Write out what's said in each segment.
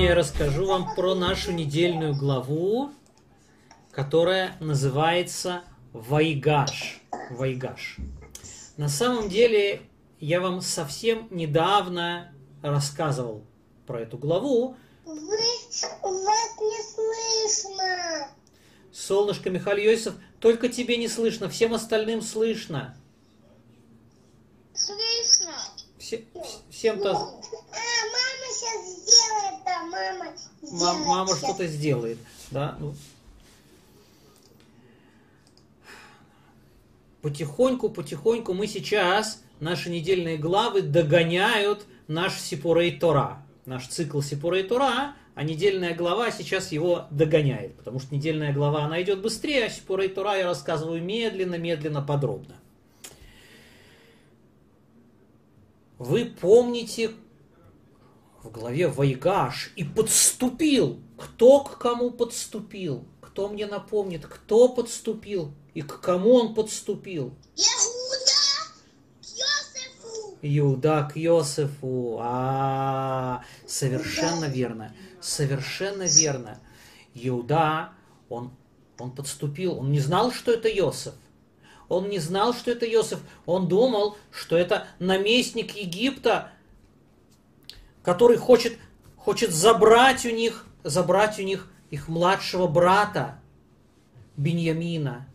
Сегодня я расскажу вам про нашу недельную главу, которая называется Вайгаш. Вайгаш. На самом деле, я вам совсем недавно рассказывал про эту главу. Вас не слышно. Солнышко, Михаил Йосиф, только тебе не слышно, всем остальным слышно. Слышно. Всем-то... Мама сейчас сделает, да, мама сделает. Мама что-то сделает, да? Потихоньку мы сейчас, наши недельные главы догоняют наш Сипурей Тора. Наш цикл Сипурей Тора, а недельная глава сейчас его догоняет. Потому что недельная глава, она идет быстрее, а Сипурей Тора я рассказываю медленно, подробно. Вы помните в главе Вайгаш и подступил. Кто к кому подступил? Кто мне напомнит, кто подступил и к кому он подступил? Иуда к Йосефу. Совершенно верно. Совершенно верно. Иуда, он подступил. Он не знал, что это Йосеф. Он не знал, что это Йосеф. Он думал, что это наместник Египта, который хочет забрать у них их младшего брата Биньямина.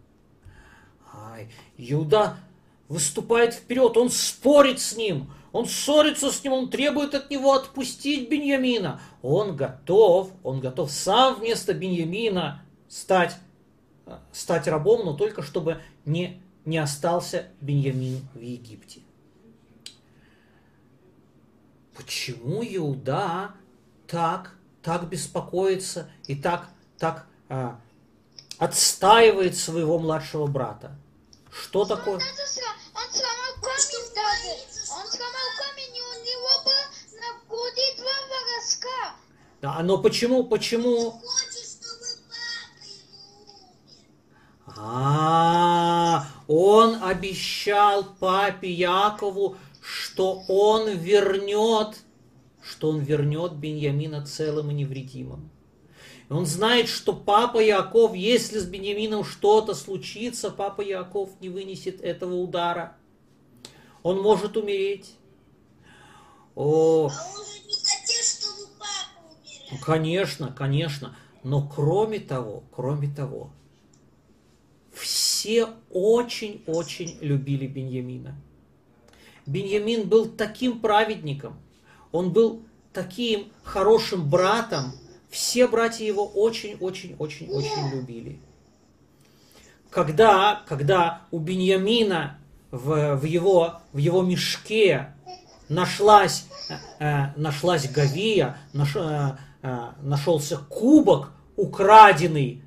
Иуда выступает вперед, он спорит с ним, он ссорится с ним, он требует от него отпустить Биньямина. Он готов сам вместо Биньямина стать рабом, но только чтобы не остался Биньямин в Египте. Почему Иуда так беспокоится и так отстаивает своего младшего брата? Что такое? Он сломал камень, и у него было на груди 2 волоска. Да, но почему? Хочет, чтобы папа умер. Он обещал папе Якову, что он вернет Биньямина целым и невредимым. И он знает, что папа Яков, если с Биньямином что-то случится, папа Яков не вынесет этого удара. Он может умереть. А он же не хотел, чтобы папа умер. Конечно. Но кроме того, все очень любили Биньямина. Биньямин был таким праведником, он был таким хорошим братом, все братья его очень любили. Когда у Биньямина в его мешке нашлась гавия, нашелся кубок, украденный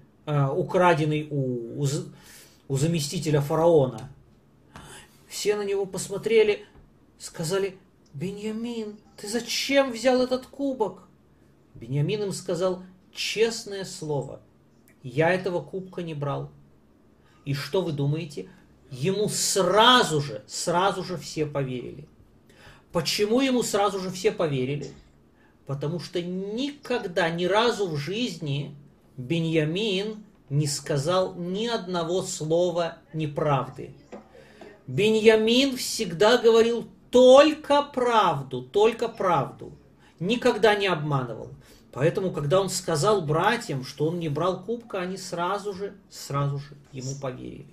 у заместителя фараона, все на него посмотрели, сказали: «Биньямин, ты зачем взял этот кубок?» Биньямин им сказал: «Честное слово, я этого кубка не брал». И что вы думаете? Ему сразу же все поверили. Почему ему сразу же все поверили? Потому что никогда, ни разу в жизни Биньямин не сказал ни одного слова неправды. Биньямин всегда говорил только правду, никогда не обманывал. Поэтому, когда он сказал братьям, что он не брал кубка, они сразу же ему поверили.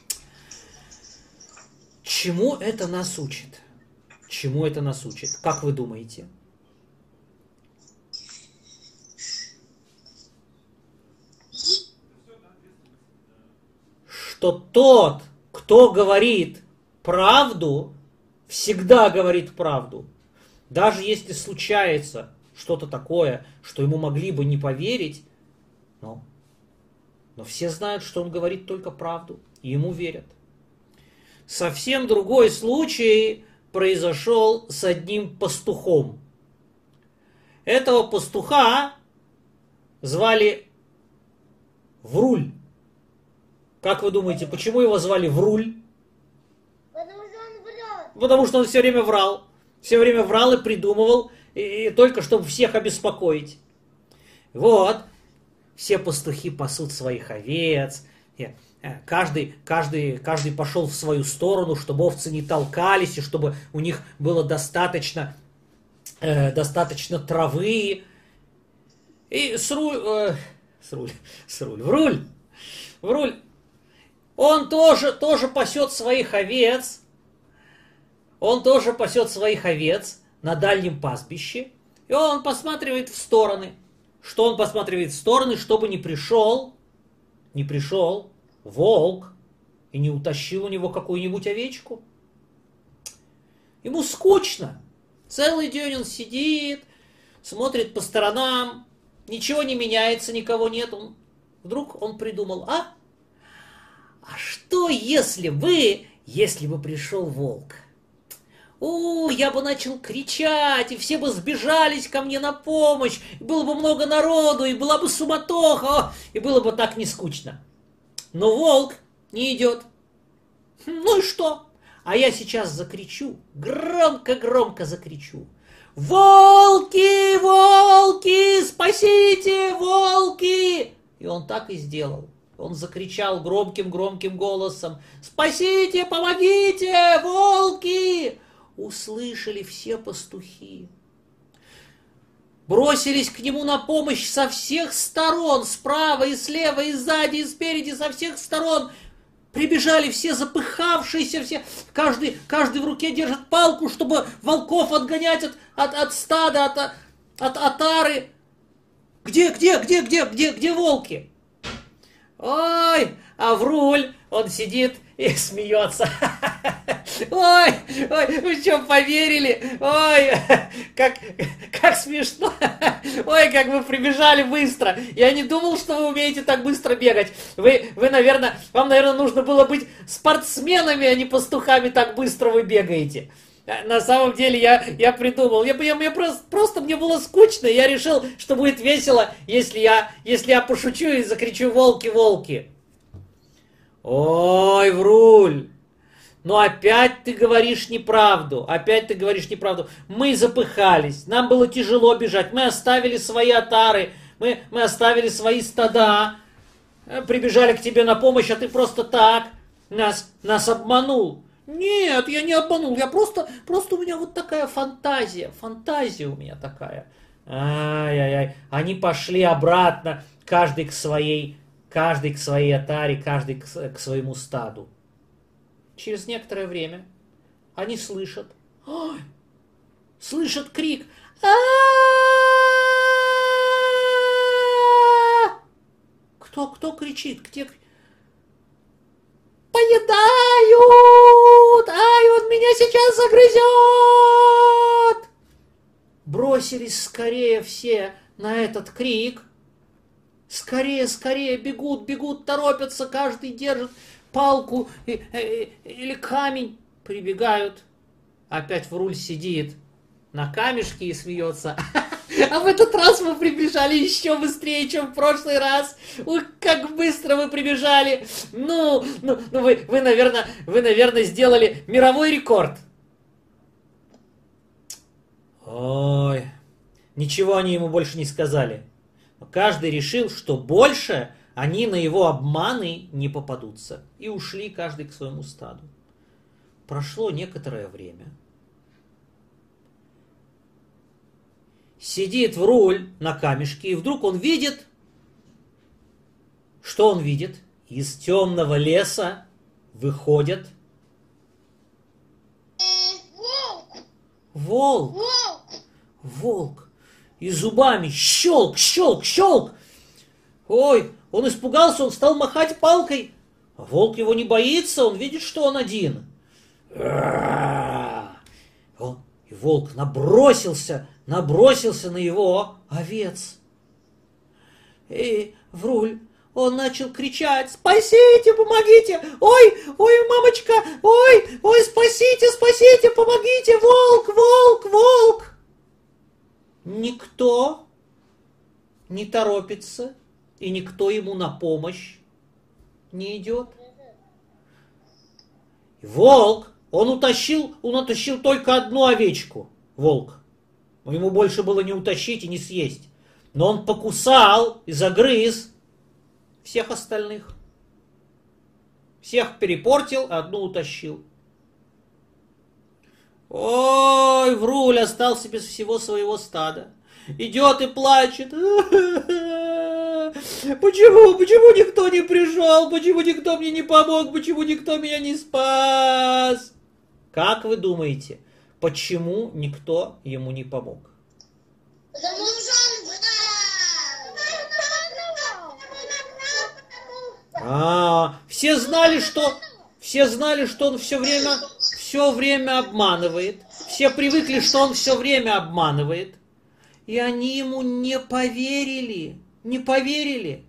Чему это нас учит? Как вы думаете? Что тот, кто говорит правду, всегда говорит правду. Даже если случается что-то такое, что ему могли бы не поверить, но все знают, что он говорит только правду, и ему верят. Совсем другой случай произошел с одним пастухом. Этого пастуха звали Вруль. Как вы думаете, почему его звали Вруль? Потому что он врет. Потому что он все время врал. Все время врал и придумывал и только чтобы всех обеспокоить. Вот, все пастухи пасут своих овец, каждый пошел в свою сторону, чтобы овцы не толкались, и чтобы у них было достаточно травы. И Вруль, он тоже пасет своих овец. Он тоже пасет своих овец на дальнем пастбище. И он посматривает в стороны. Что он посматривает в стороны, чтобы не пришел волк и не утащил у него какую-нибудь овечку. Ему скучно. Целый день он сидит, смотрит по сторонам, ничего не меняется, никого нет. Вдруг он придумал, а что если бы пришел волк? Я бы начал кричать, и все бы сбежались ко мне на помощь, и было бы много народу, и была бы суматоха, и было бы так не скучно. Но волк не идет. Ну и что? А я сейчас закричу, громко закричу. Волки, волки, спасите, волки! И он так и сделал. Он закричал громким голосом: «Спасите, помогите, волки!» Услышали все пастухи. Бросились к нему на помощь со всех сторон, справа и слева, и сзади, и спереди, со всех сторон. Прибежали все запыхавшиеся, все, каждый в руке держит палку, чтобы волков отгонять от стада, от отары. Где волки? Ой, а Вруль, он сидит и смеется. Ой, вы что, поверили? Ой, как смешно. Ой, как вы прибежали быстро. Я не думал, что вы умеете так быстро бегать. Вам, наверное, нужно было быть спортсменами, а не пастухами, так быстро вы бегаете. На самом деле я придумал. Просто мне было скучно, и я решил, что будет весело, если я пошучу и закричу: «Волки, волки!» Ой, Вруль, ну опять ты говоришь неправду. Мы запыхались, нам было тяжело бежать, мы оставили свои отары, мы оставили свои стада, прибежали к тебе на помощь, а ты просто так нас обманул. Нет, я не обманул, я просто у меня вот такая фантазия у меня такая. Ай-яй-яй, они пошли обратно, каждый к своей отаре, каждый к своему стаду. Через некоторое время они слышат крик. Кто кричит? Поедают! Ай, он меня сейчас загрызет! Бросились скорее все на этот крик. Скорее, бегут, торопятся, каждый держит палку или камень. Прибегают. Опять Вруль сидит на камешке и смеется. А в этот раз мы прибежали еще быстрее, чем в прошлый раз. Ух, как быстро вы прибежали. Ну, вы, наверное, сделали мировой рекорд. Ой, ничего они ему больше не сказали. Каждый решил, что больше они на его обманы не попадутся. И ушли каждый к своему стаду. Прошло некоторое время. Сидит Вруль на камешке, и вдруг он видит... Что он видит? Из темного леса выходит... Волк. И зубами щелк. Ой, он испугался, он стал махать палкой. А волк его не боится, он видит, что он один. И волк набросился на его овец. И Вруль, он начал кричать: «Спасите, помогите! Ой, мамочка! Ой, спасите, помогите! Волк! Никто не торопится, и никто ему на помощь не идет. И волк, он утащил только одну овечку, волк. Но ему больше было не утащить и не съесть. Но он покусал и загрыз всех остальных. Всех перепортил, а одну утащил. Ой, Вруль остался без всего своего стада. Идет и плачет. Почему никто не пришел? Почему никто мне не помог? Почему никто меня не спас? Как вы думаете, почему никто ему не помог? Потому что все знали, что он все время обманывает. Все привыкли, что он все время обманывает. И они ему не поверили. Не поверили.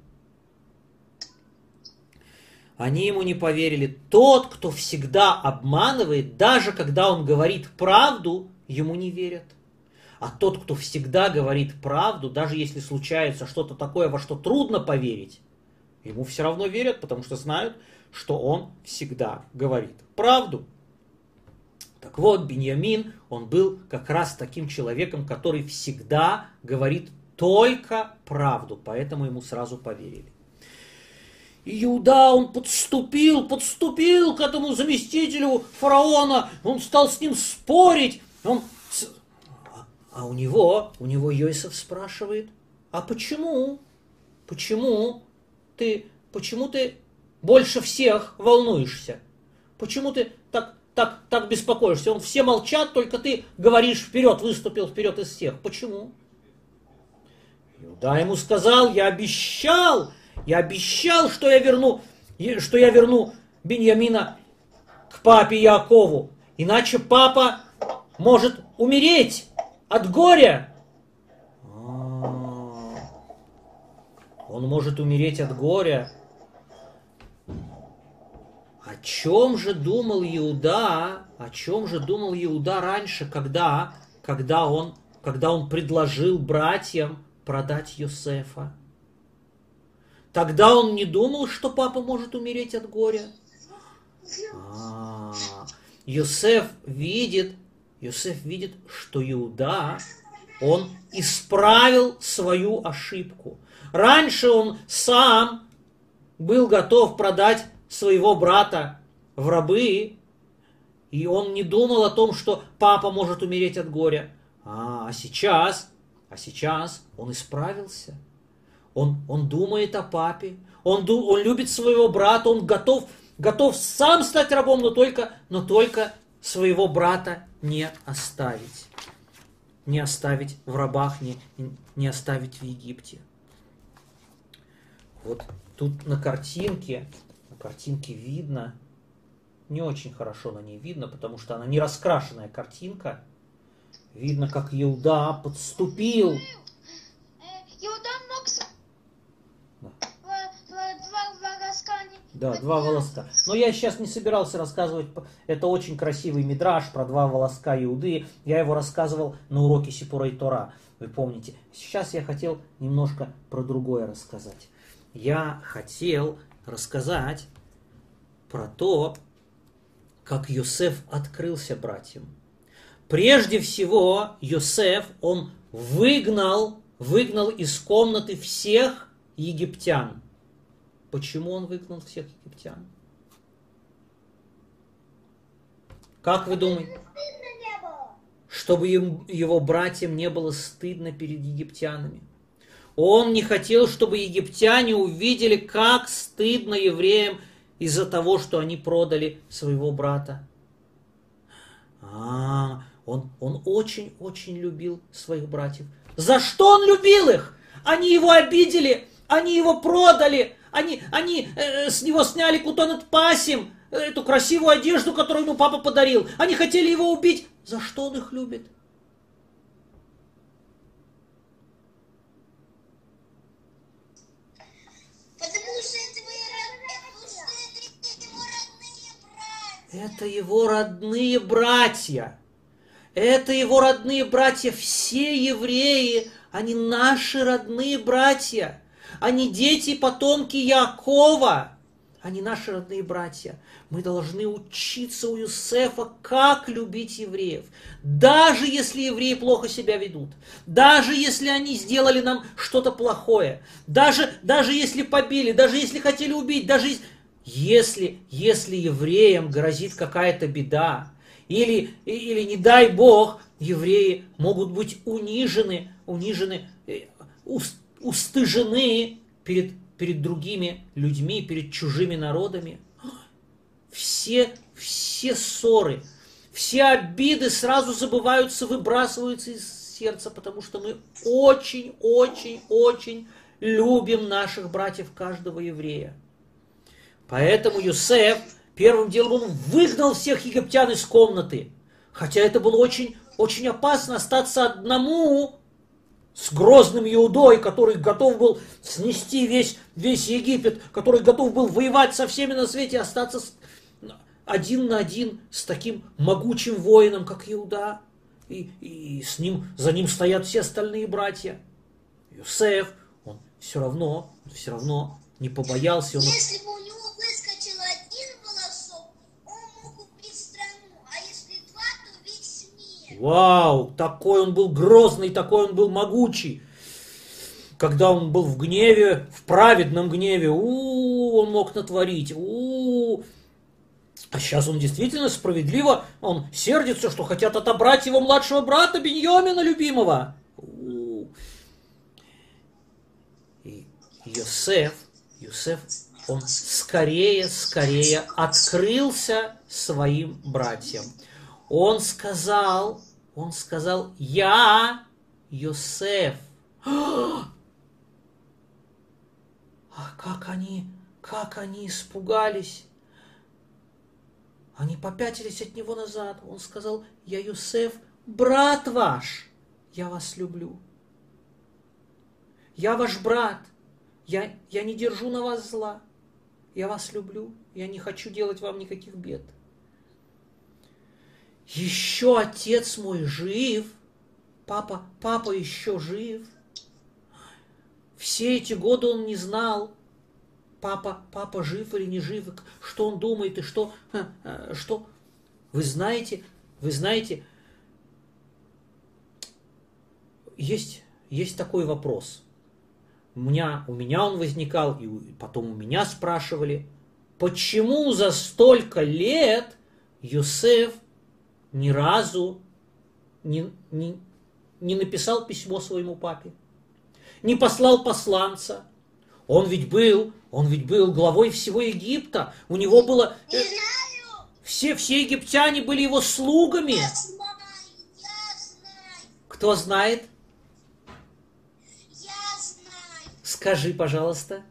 Они ему не поверили. Тот, кто всегда обманывает, даже когда он говорит правду, ему не верят. А тот, кто всегда говорит правду, даже если случается что-то такое, во что трудно поверить, ему все равно верят, потому что знают, что он всегда говорит правду. Так вот, Биньямин, он был как раз таким человеком, который всегда говорит только правду, поэтому ему сразу поверили. И Иуда, он подступил к этому заместителю фараона, он стал с ним спорить, а у него Йосеф спрашивает, а почему ты больше всех волнуешься? Почему ты так беспокоишься? Все молчат, только ты говоришь вперед, выступил вперед из всех. Почему? Иуда ему сказал, я обещал, что я верну Биньямина к папе Яакову, иначе папа может умереть от горя. Он может умереть от горя. О чем же думал Иуда раньше, когда он предложил братьям продать Йосефа? Тогда он не думал, что папа может умереть от горя. Йосеф видит, что Иуда, он исправил свою ошибку. Раньше он сам был готов продать своего брата в рабы, и он не думал о том, что папа может умереть от горя. А сейчас он исправился. Он думает о папе, он любит своего брата, он готов сам стать рабом, но только своего брата не оставить. Не оставить в рабах, не оставить в Египте. Вот тут на картинке видно, не очень хорошо на ней видно, потому что она не раскрашенная картинка. Видно, как Иуда подступил. Иуда мог два волоска. Да, два волоска. Но я сейчас не собирался рассказывать. Это очень красивый мидраш про два волоска Иуды. Я его рассказывал на уроке Сипурей Тора. Вы помните. Сейчас я хотел немножко про другое рассказать. Я хотел рассказать про то, как Йосеф открылся братьям. Прежде всего, Йосеф, он выгнал из комнаты всех египтян. Почему он выгнал всех египтян? Как вы думаете? Чтобы его братьям не было стыдно перед египтянами. Он не хотел, чтобы египтяне увидели, как стыдно евреям из-за того, что они продали своего брата. Он очень-очень любил своих братьев. За что он любил их? Они его обидели, они его продали, они с него сняли кутонет пасим, эту красивую одежду, которую ему папа подарил. Они хотели его убить. За что он их любит? Это его родные братья. Это его родные братья. Все евреи, они наши родные братья. Они дети, потомки Яакова. они наши родные братья. Мы должны учиться у Иосифа, как любить евреев. Даже если евреи плохо себя ведут, даже если они сделали нам что-то плохое, даже если побили, даже если хотели убить, даже если евреям грозит какая-то беда, или не дай Бог, евреи могут быть унижены, устыжены перед другими людьми, перед чужими народами. Все ссоры, все обиды сразу забываются, выбрасываются из сердца, потому что мы очень любим наших братьев, каждого еврея. Поэтому Йосеф первым делом он выгнал всех египтян из комнаты. Хотя это было очень опасно остаться одному с грозным Иудой, который готов был снести весь Египет, который готов был воевать со всеми на свете, остаться один на один с таким могучим воином, как Иуда. И за ним стоят все остальные братья. Йосеф, он все равно не побоялся. Если бы у него выскочил один волосок, он мог убить страну, а если два, то весь мир. Вау, такой он был грозный, такой он был могучий. Когда он был в гневе, в праведном гневе, он мог натворить. А сейчас он действительно справедливо, он сердится, что хотят отобрать его младшего брата Биньямина любимого. И Йосеф, он скорее открылся своим братьям. Он сказал, я Йосеф. Как они испугались. Они попятились от него назад. Он сказал, я Йосеф, брат ваш. Я вас люблю. Я ваш брат. Я не держу на вас зла. Я вас люблю. Я не хочу делать вам никаких бед. Еще отец мой жив. Папа еще жив. Все эти годы он не знал, папа жив или не жив, что он думает и что. Вы знаете, есть такой вопрос. У меня он возникал, и потом у меня спрашивали, почему за столько лет Йосеф ни разу не написал письмо своему папе, не послал посланца. Он ведь был главой всего Египта. У него было... Все египтяне были его слугами. Я знаю. Кто знает? Я знаю. Скажи, пожалуйста.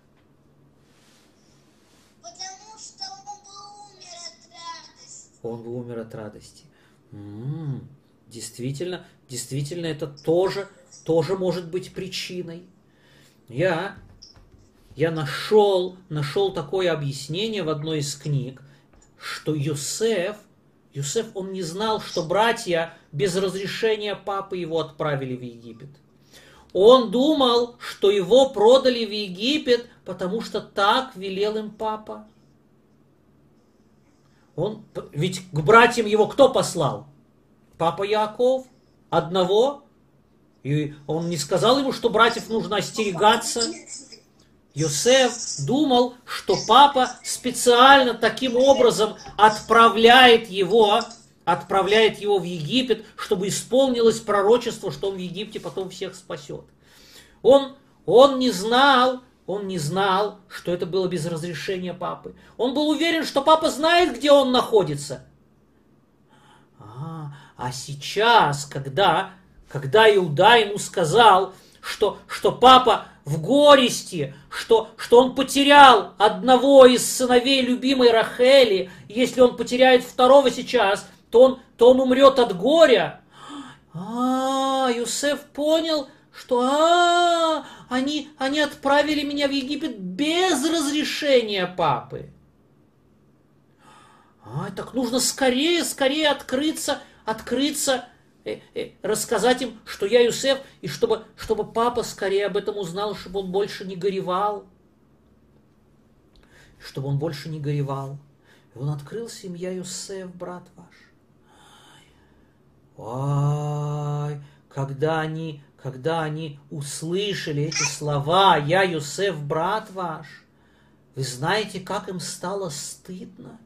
Потому что Он бы умер от радости. Действительно, это тоже может быть причиной. Я нашел такое объяснение в одной из книг, что Йосеф, он не знал, что братья без разрешения папы его отправили в Египет. Он думал, что его продали в Египет, потому что так велел им папа. Ведь к братьям его кто послал? Папа Яаков. Одного. И он не сказал ему, что братьев нужно остерегаться. Йосеф думал, что папа специально таким образом отправляет его в Египет, чтобы исполнилось пророчество, что он в Египте потом всех спасет. Он не знал, что это было без разрешения папы. Он был уверен, что папа знает, где он находится. А сейчас, когда Иуда ему сказал, что папа в горести, что он потерял одного из сыновей любимой Рахели, если он потеряет второго сейчас, то он умрет от горя. Йосеф понял, что они отправили меня в Египет без разрешения папы. Так нужно скорее открыться, рассказать им, что я Йосеф, и чтобы папа скорее об этом узнал, чтобы он больше не горевал. чтобы он больше не горевал. И он открылся им: я Йосеф, брат ваш. Ой, когда они услышали эти слова: я Йосеф, брат ваш, вы знаете, как им стало стыдно.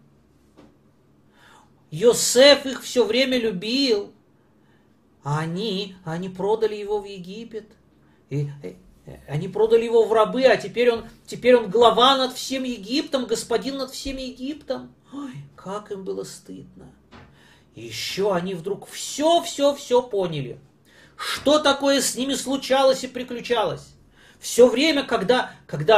Йосеф их все время любил, а они продали его в Египет. И они продали его в рабы, а теперь он глава над всем Египтом, господин над всем Египтом. Ой, как им было стыдно. И еще они вдруг все поняли. Что такое с ними случалось и приключалось. Все время, когда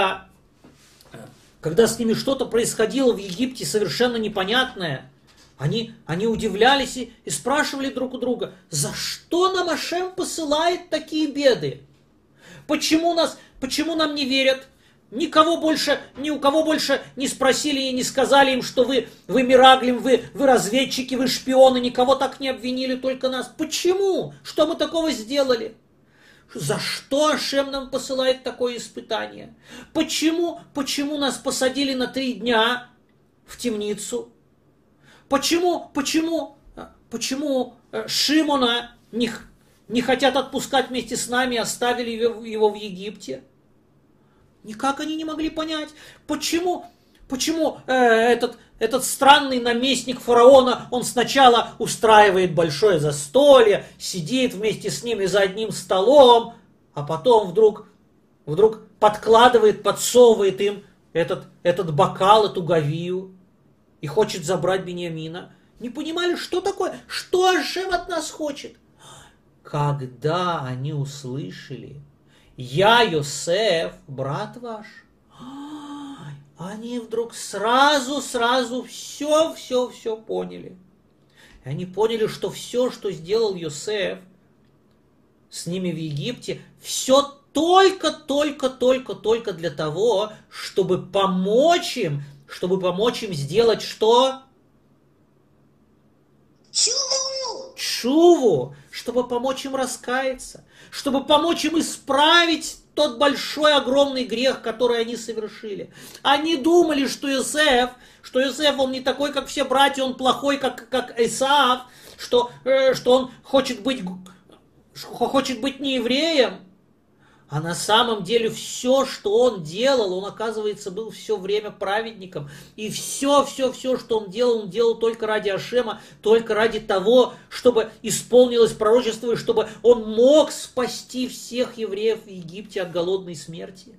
с ними что-то происходило в Египте совершенно непонятное, они удивлялись и спрашивали друг у друга: за что нам Ашем посылает такие беды? Почему нам не верят? Ни у кого больше не спросили и не сказали им, что вы мираглим, вы разведчики, вы шпионы, никого так не обвинили, только нас. Почему? Что мы такого сделали? За что Ашем нам посылает такое испытание? Почему нас посадили на 3 дня в темницу? Почему Шимона не хотят отпускать вместе с нами, оставили его в Египте? Никак они не могли понять, почему этот странный наместник фараона, он сначала устраивает большое застолье, сидит вместе с ними за одним столом, а потом вдруг подсовывает им этот бокал, эту гавию и хочет забрать Биньямина. Не понимали, что такое, что Ашем от нас хочет. Когда они услышали: я Йосеф, брат ваш, они вдруг сразу все поняли. И они поняли, что все, что сделал Йосеф с ними в Египте, все только для того, чтобы помочь им сделать что? Чуву, чтобы помочь им раскаяться, чтобы помочь им исправить тот большой, огромный грех, который они совершили. Они думали, что Йосеф, он не такой, как все братья, он плохой, как Исаав, что он хочет быть не евреем. А на самом деле все, что он делал, он, оказывается, был все время праведником. И все, что он делал только ради Ашема, только ради того, чтобы исполнилось пророчество, и чтобы он мог спасти всех евреев в Египте от голодной смерти.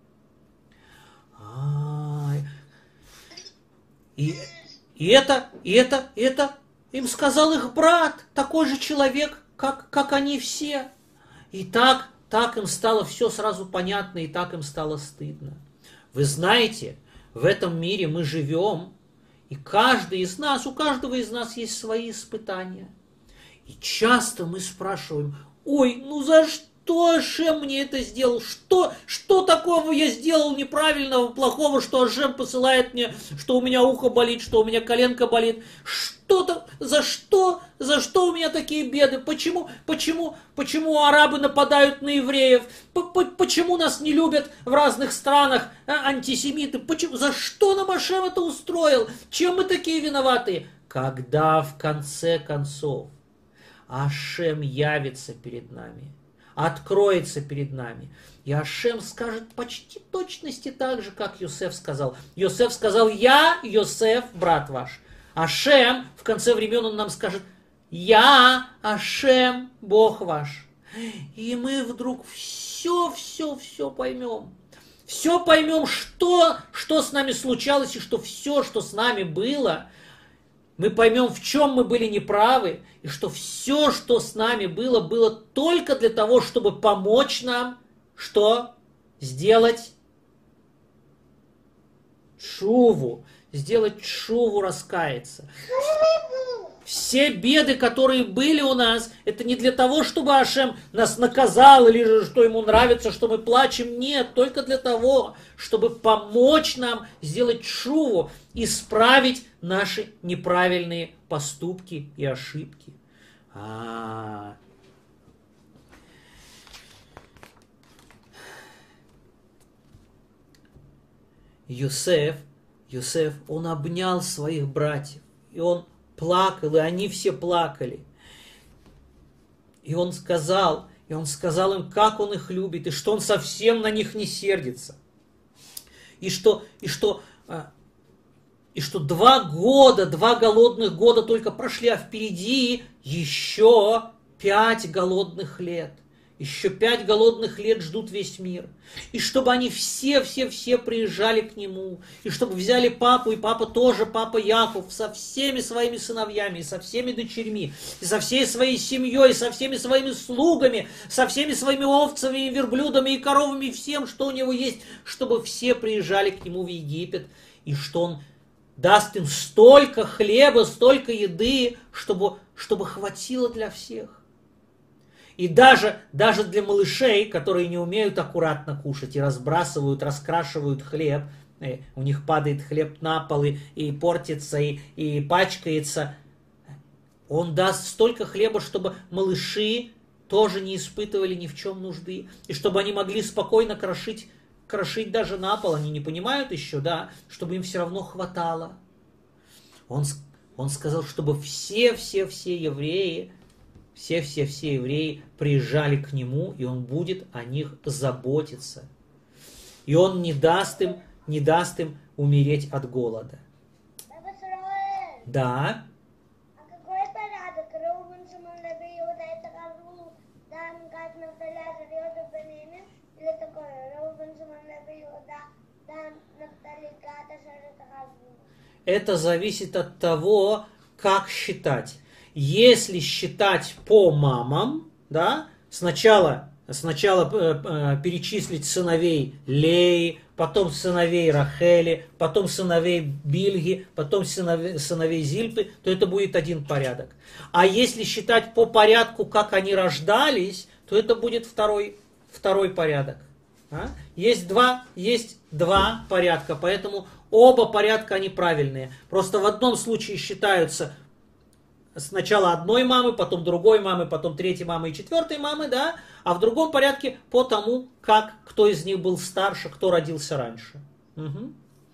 И это им сказал их брат, такой же человек, как они все. И так им стало все сразу понятно, и так им стало стыдно. Вы знаете, в этом мире мы живем, и у каждого из нас есть свои испытания. И часто мы спрашиваем: ой, за что Ашем мне это сделал? Что такого я сделал неправильного, плохого, что Ашем посылает мне, что у меня ухо болит, что у меня коленка болит? За что у меня такие беды? Почему арабы нападают на евреев? Почему нас не любят в разных странах антисемиты? За что нам Ашем это устроил? Чем мы такие виноваты? Когда в конце концов Ашем явится перед нами, откроется перед нами, и Ашем скажет почти точности так же, как Йосеф сказал. Йосеф сказал: я Йосеф, брат ваш. Ашем, в конце времен он нам скажет: я Ашем, Бог ваш. И мы вдруг все поймем. Все поймем, что с нами случалось, и что все, что с нами было, мы поймем, в чем мы были неправы, и что все, что с нами было только для того, чтобы помочь нам, что? Сделать тшуву, раскаяться. Все беды, которые были у нас, это не для того, чтобы Ашем нас наказал, или же что ему нравится, что мы плачем. Нет, только для того, чтобы помочь нам сделать тшуву, исправить наши неправильные поступки и ошибки. Йосеф Йосеф, он обнял своих братьев, и он плакал, и они все плакали. И он сказал им, как он их любит, и что он совсем на них не сердится. И что 2 голодных года только прошли, а впереди еще 5 голодных лет. Еще 5 голодных лет ждут весь мир. И чтобы они все приезжали к нему. И чтобы взяли папу, и папа тоже, папа Яков, со всеми своими сыновьями, и со всеми дочерьми, и со всей своей семьей, и со всеми своими слугами, со всеми своими овцами, и верблюдами, и коровами, и всем, что у него есть, чтобы все приезжали к нему в Египет. И что он даст им столько хлеба, столько еды, чтобы хватило для всех. И даже для малышей, которые не умеют аккуратно кушать и разбрасывают, раскрашивают хлеб, у них падает хлеб на пол и портится, и пачкается, он даст столько хлеба, чтобы малыши тоже не испытывали ни в чем нужды, и чтобы они могли спокойно крошить даже на пол, они не понимают еще, да, чтобы им все равно хватало. Он сказал, чтобы все евреи приезжали к нему, и он будет о них заботиться. И он не даст им умереть от голода. Да. А какой порядок? Рувен, Шимон, Леви, Иуда, Исахар, Дан, Гад, Нафтали, Ашер, Йосеф, Беньямин? Или такое? Рувен, Шимон, Леви, Иуда, Дан, Нафтали, Гад, Ашер, Исахар. Это зависит от того, как считать. Если считать по мамам, да, сначала перечислить сыновей Леи, потом сыновей Рахели, потом сыновей Бильги, потом сыновей Зильпы, то это будет один порядок. А если считать по порядку, как они рождались, то это будет второй порядок. Есть два порядка, поэтому оба порядка они правильные. Просто в одном случае считаются сначала одной мамы, потом другой мамы, потом третьей мамы и четвертой мамы, да, а в другом порядке по тому, кто из них был старше, кто родился раньше. Угу.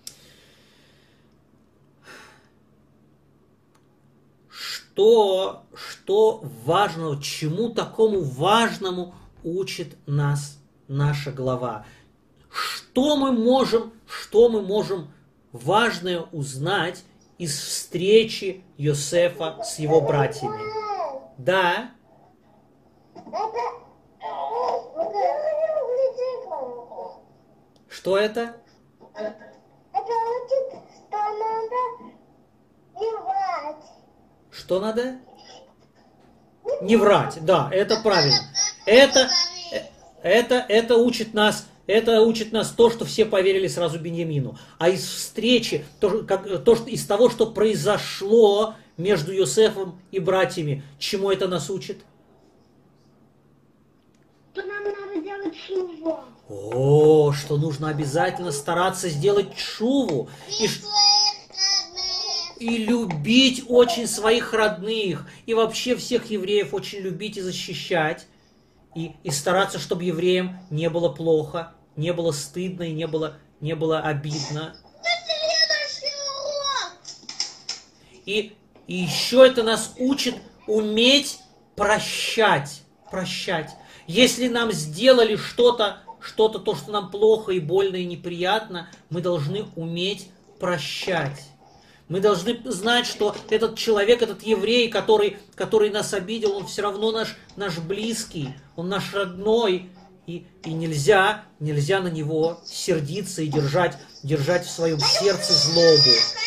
Что важного, чему такому важному учит нас наша глава? Что мы можем важное узнать из встречи Йосефа с его братьями? Да. Что это? Это учит, что надо не врать. Что надо? Не врать, да, это правильно. Это учит нас то, что все поверили сразу Биньямину. А из встречи, из того, что произошло между Йосефом и братьями, чему это нас учит? Что нам надо делать шуву. Что нужно обязательно стараться сделать шуву. И любить очень своих родных. И вообще всех евреев очень любить и защищать. И стараться, чтобы евреям не было плохо, не было стыдно и не было обидно. И еще это нас учит уметь прощать. Если нам сделали что-то, то, что нам плохо и больно и неприятно, мы должны уметь прощать. Мы должны знать, что этот человек, этот еврей, который нас обидел, он все равно наш близкий, он наш родной. И нельзя на него сердиться и держать в своем сердце злобу.